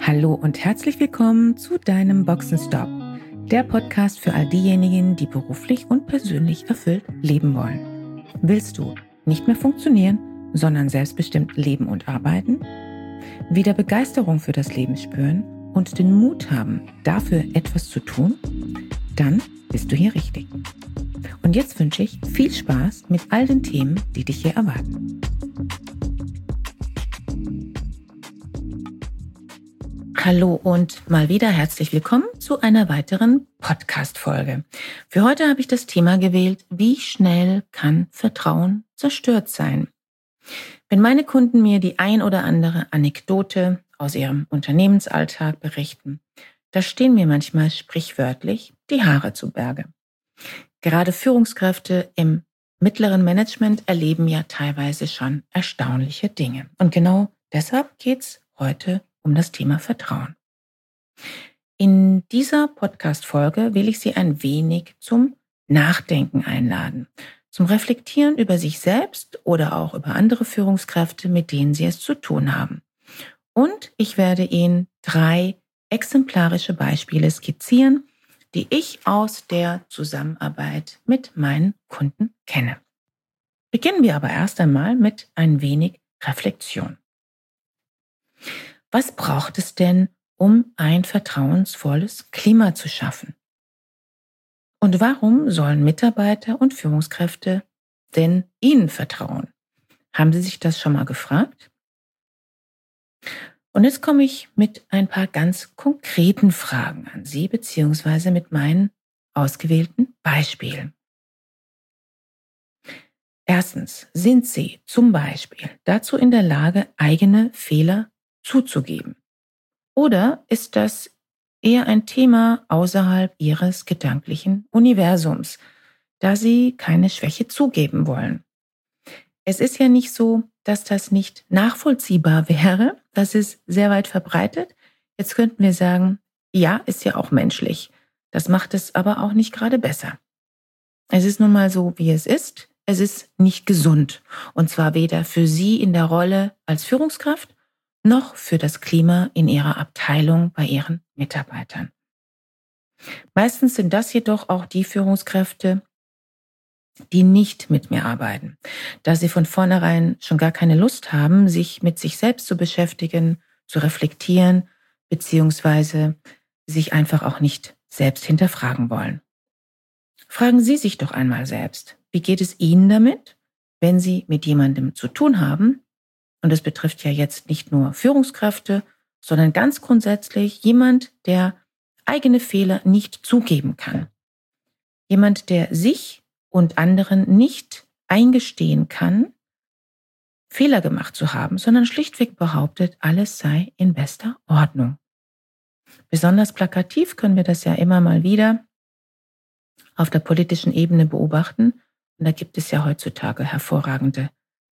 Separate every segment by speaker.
Speaker 1: Hallo und herzlich willkommen zu deinem Boxenstopp, der Podcast für all diejenigen, die beruflich und persönlich erfüllt leben wollen. Willst du nicht mehr funktionieren, sondern selbstbestimmt leben und arbeiten? Wieder Begeisterung für das Leben spüren und den Mut haben, dafür etwas zu tun? Dann bist du hier richtig. Und jetzt wünsche ich viel Spaß mit all den Themen, die dich hier erwarten. Hallo und mal wieder herzlich willkommen zu einer weiteren Podcast-Folge. Für heute habe ich das Thema gewählt: Wie schnell kann Vertrauen zerstört sein? Wenn meine Kunden mir die ein oder andere Anekdote aus ihrem Unternehmensalltag berichten, da stehen mir manchmal sprichwörtlich die Haare zu Berge. Gerade Führungskräfte im mittleren Management erleben ja teilweise schon erstaunliche Dinge. Und genau deshalb geht's heute um das Thema Vertrauen. In dieser Podcast-Folge will ich Sie ein wenig zum Nachdenken einladen, zum Reflektieren über sich selbst oder auch über andere Führungskräfte, mit denen Sie es zu tun haben. Und ich werde Ihnen 3 exemplarische Beispiele skizzieren, die ich aus der Zusammenarbeit mit meinen Kunden kenne. Beginnen wir aber erst einmal mit ein wenig Reflexion. Was braucht es denn, um ein vertrauensvolles Klima zu schaffen? Und warum sollen Mitarbeiter und Führungskräfte denn Ihnen vertrauen? Haben Sie sich das schon mal gefragt? Und jetzt komme ich mit ein paar ganz konkreten Fragen an Sie, beziehungsweise mit meinen ausgewählten Beispielen. Erstens, sind Sie zum Beispiel dazu in der Lage, eigene Fehler zuzugeben? Oder ist das eher ein Thema außerhalb Ihres gedanklichen Universums, da Sie keine Schwäche zugeben wollen? Es ist ja nicht so, dass das nicht nachvollziehbar wäre. Das ist sehr weit verbreitet. Jetzt könnten wir sagen, ja, ist ja auch menschlich. Das macht es aber auch nicht gerade besser. Es ist nun mal so, wie es ist. Es ist nicht gesund. Und zwar weder für Sie in der Rolle als Führungskraft, noch für das Klima in Ihrer Abteilung bei Ihren Mitarbeitern. Meistens sind das jedoch auch die Führungskräfte, die nicht mit mir arbeiten, da sie von vornherein schon gar keine Lust haben, sich mit sich selbst zu beschäftigen, zu reflektieren, beziehungsweise sich einfach auch nicht selbst hinterfragen wollen. Fragen Sie sich doch einmal selbst, wie geht es Ihnen damit, wenn Sie mit jemandem zu tun haben? Und es betrifft ja jetzt nicht nur Führungskräfte, sondern ganz grundsätzlich jemand, der eigene Fehler nicht zugeben kann. Jemand, der sich und anderen nicht eingestehen kann, Fehler gemacht zu haben, sondern schlichtweg behauptet, alles sei in bester Ordnung. Besonders plakativ können wir das ja immer mal wieder auf der politischen Ebene beobachten. Und da gibt es ja heutzutage hervorragende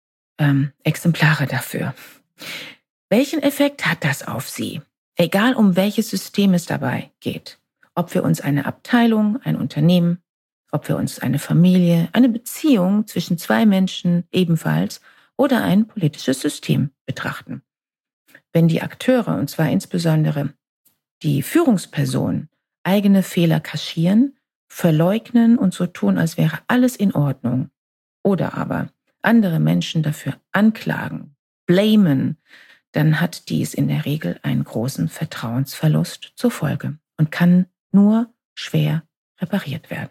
Speaker 1: Exemplare dafür. Welchen Effekt hat das auf Sie? Egal um welches System es dabei geht. Ob wir uns eine Abteilung, ein Unternehmen, ob wir uns eine Familie, eine Beziehung zwischen 2 Menschen ebenfalls oder ein politisches System betrachten. Wenn die Akteure, und zwar insbesondere die Führungspersonen, eigene Fehler kaschieren, verleugnen und so tun, als wäre alles in Ordnung, oder aber andere Menschen dafür anklagen, blamen, dann hat dies in der Regel einen großen Vertrauensverlust zur Folge und kann nur schwer repariert werden.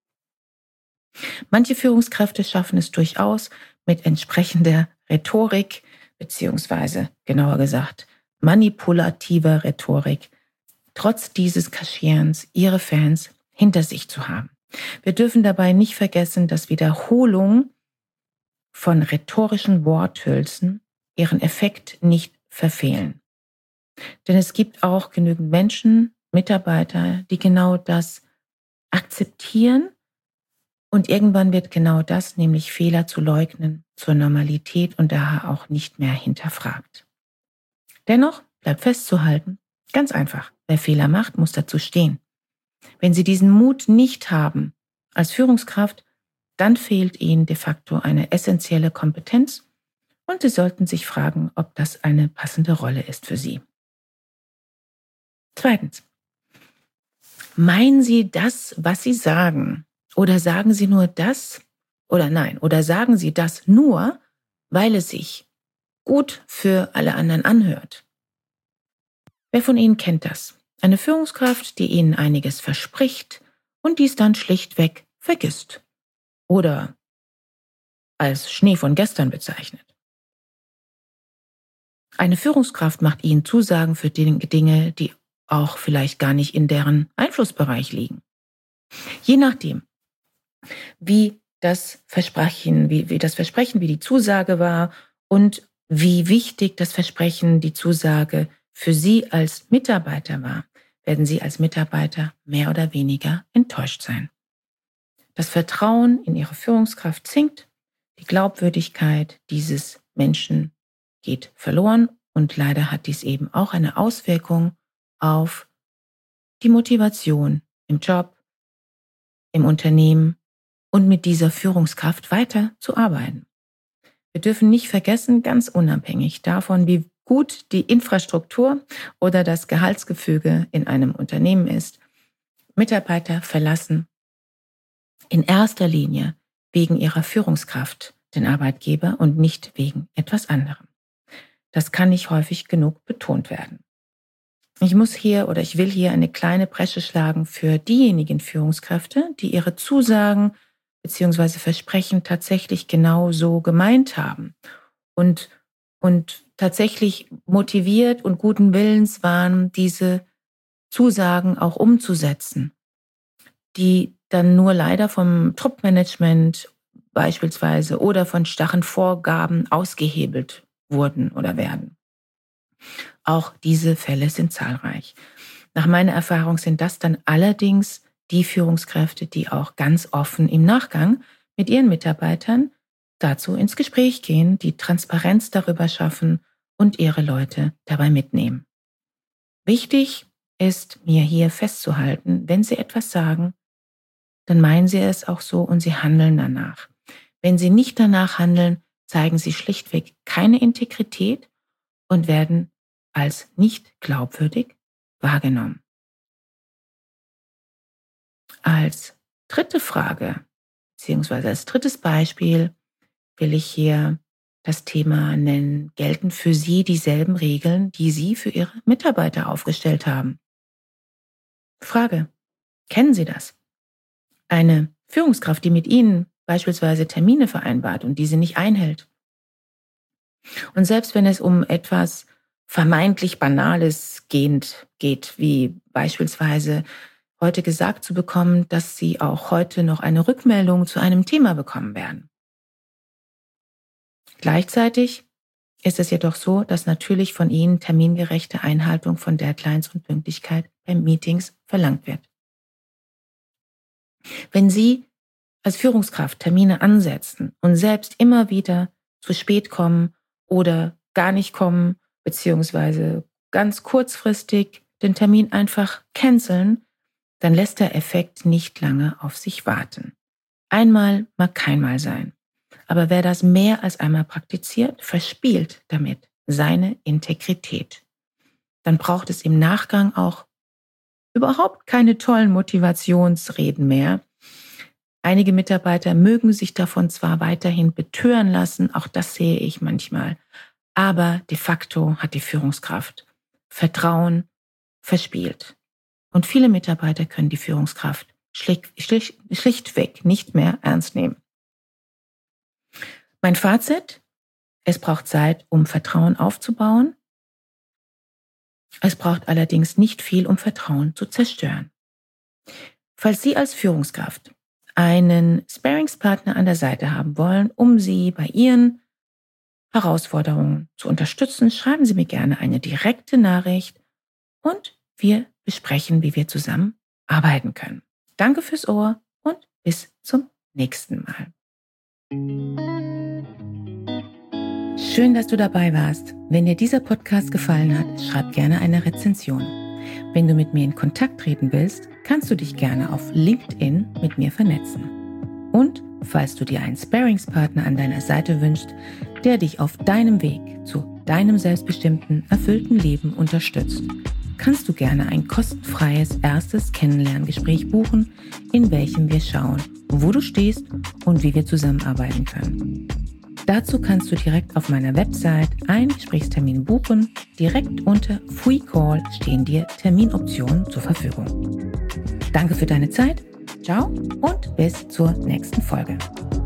Speaker 1: Manche Führungskräfte schaffen es durchaus mit entsprechender Rhetorik, beziehungsweise genauer gesagt manipulativer Rhetorik, trotz dieses Kaschierens ihre Fans hinter sich zu haben. Wir dürfen dabei nicht vergessen, dass Wiederholung von rhetorischen Worthülsen ihren Effekt nicht verfehlen. Denn es gibt auch genügend Menschen, Mitarbeiter, die genau das akzeptieren und irgendwann wird genau das, nämlich Fehler zu leugnen, zur Normalität und daher auch nicht mehr hinterfragt. Dennoch bleibt festzuhalten, ganz einfach, wer Fehler macht, muss dazu stehen. Wenn Sie diesen Mut nicht haben als Führungskraft, dann fehlt Ihnen de facto eine essentielle Kompetenz und Sie sollten sich fragen, ob das eine passende Rolle ist für Sie. Zweitens, meinen Sie das, was Sie sagen? Oder sagen Sie nur das? Oder sagen Sie das nur, weil es sich gut für alle anderen anhört? Wer von Ihnen kennt das? Eine Führungskraft, die Ihnen einiges verspricht und dies dann schlichtweg vergisst oder als Schnee von gestern bezeichnet. Eine Führungskraft macht Ihnen Zusagen für Dinge, die auch vielleicht gar nicht in deren Einflussbereich liegen. Je nachdem, wie das Versprechen, wie die Zusage war und wie wichtig das Versprechen, die Zusage für Sie als Mitarbeiter war, werden Sie als Mitarbeiter mehr oder weniger enttäuscht sein. Das Vertrauen in Ihre Führungskraft sinkt, die Glaubwürdigkeit dieses Menschen geht verloren und leider hat dies eben auch eine Auswirkung auf die Motivation im Job, im Unternehmen und mit dieser Führungskraft weiter zu arbeiten. Wir dürfen nicht vergessen, ganz unabhängig davon, wie gut die Infrastruktur oder das Gehaltsgefüge in einem Unternehmen ist, Mitarbeiter verlassen in erster Linie wegen ihrer Führungskraft den Arbeitgeber und nicht wegen etwas anderem. Das kann nicht häufig genug betont werden. Ich will hier eine kleine Bresche schlagen für diejenigen Führungskräfte, die ihre Zusagen bzw. Versprechen tatsächlich genau so gemeint haben und tatsächlich motiviert und guten Willens waren, diese Zusagen auch umzusetzen, die dann nur leider vom Top-Management beispielsweise oder von starren Vorgaben ausgehebelt wurden oder werden. Auch diese Fälle sind zahlreich. Nach meiner Erfahrung sind das dann allerdings die Führungskräfte, die auch ganz offen im Nachgang mit ihren Mitarbeitern dazu ins Gespräch gehen, die Transparenz darüber schaffen und ihre Leute dabei mitnehmen. Wichtig ist mir hier festzuhalten, wenn Sie etwas sagen, dann meinen Sie es auch so und Sie handeln danach. Wenn Sie nicht danach handeln, zeigen Sie schlichtweg keine Integrität und werden als nicht glaubwürdig wahrgenommen. Als dritte Frage, beziehungsweise als drittes Beispiel will ich hier das Thema nennen, gelten für Sie dieselben Regeln, die Sie für Ihre Mitarbeiter aufgestellt haben? Frage, kennen Sie das? Eine Führungskraft, die mit Ihnen beispielsweise Termine vereinbart und diese nicht einhält. Und selbst wenn es um etwas vermeintlich Banales geht, wie beispielsweise heute gesagt zu bekommen, dass Sie auch heute noch eine Rückmeldung zu einem Thema bekommen werden. Gleichzeitig ist es jedoch so, dass natürlich von Ihnen termingerechte Einhaltung von Deadlines und Pünktlichkeit bei Meetings verlangt wird. Wenn Sie als Führungskraft Termine ansetzen und selbst immer wieder zu spät kommen oder gar nicht kommen, beziehungsweise ganz kurzfristig den Termin einfach canceln, dann lässt der Effekt nicht lange auf sich warten. Einmal mag keinmal sein. Aber wer das mehr als einmal praktiziert, verspielt damit seine Integrität. Dann braucht es im Nachgang auch überhaupt keine tollen Motivationsreden mehr. Einige Mitarbeiter mögen sich davon zwar weiterhin betören lassen, auch das sehe ich manchmal, aber de facto hat die Führungskraft Vertrauen verspielt. Und viele Mitarbeiter können die Führungskraft schlichtweg nicht mehr ernst nehmen. Mein Fazit: Es braucht Zeit, um Vertrauen aufzubauen. Es braucht allerdings nicht viel, um Vertrauen zu zerstören. Falls Sie als Führungskraft einen Sparringspartner an der Seite haben wollen, um Sie bei Ihren Herausforderungen zu unterstützen, schreiben Sie mir gerne eine direkte Nachricht und wir besprechen, wie wir zusammen arbeiten können. Danke fürs Ohr und bis zum nächsten Mal. Schön, dass du dabei warst. Wenn dir dieser Podcast gefallen hat, schreib gerne eine Rezension. Wenn du mit mir in Kontakt treten willst, kannst du dich gerne auf LinkedIn mit mir vernetzen. Und falls du dir einen Sparringspartner an deiner Seite wünschst, der dich auf deinem Weg zu deinem selbstbestimmten, erfüllten Leben unterstützt, kannst du gerne ein kostenfreies erstes Kennenlerngespräch buchen, in welchem wir schauen, wo du stehst und wie wir zusammenarbeiten können. Dazu kannst du direkt auf meiner Website einen Gesprächstermin buchen. Direkt unter Free Call stehen dir Terminoptionen zur Verfügung. Danke für deine Zeit. Ciao und bis zur nächsten Folge.